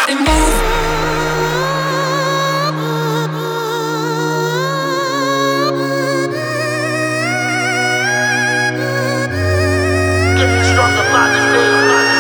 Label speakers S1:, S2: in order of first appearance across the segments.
S1: body move. Getting stronger by the day.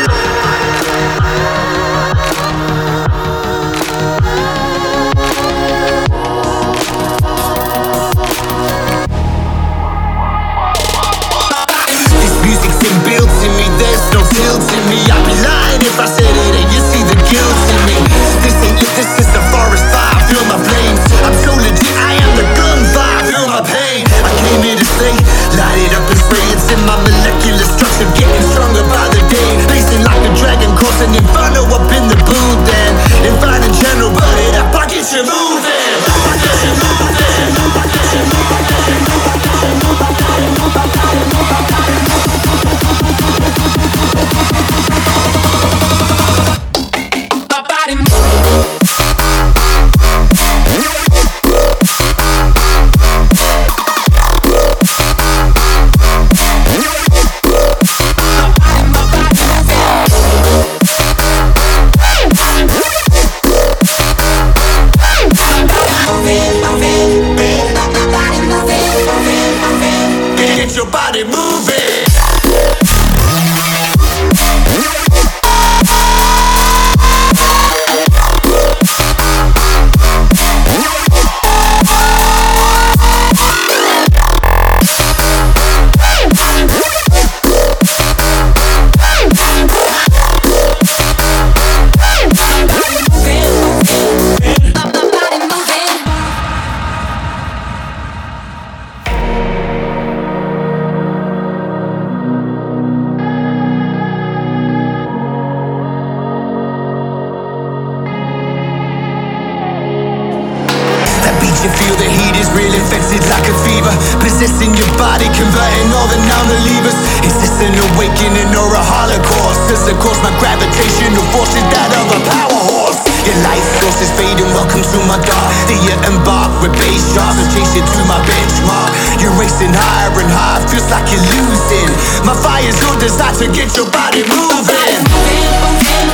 S2: This music's inbuilt in me, there's no guilt in me. I'd be lying if I said it and you see the guilt in me. This ain't lit, this is the forest fire, feel my flames. I'm so legit, I am the gun fire, feel my pain. I came here to stay, light it up and spray. It's in my molecular structure, getting stronger by the day. Blazing like a dragon, causing inferno up in the booth. And invite a general, burn it up, I get you moving. I get you moving. I get you moving.
S1: My body move.
S2: Get your body moving. You feel the heat is real, infected like a fever, possessing your body, converting all the non-believers. Is this an awakening or a holocaust? Does it cause my gravitational force is that of a power horse? Your life source is fading, welcome to my dark. Do you embark with bass shots and chase it to my benchmark? You're racing higher and higher, feels like you're losing. My fire's your desire to get your body moving.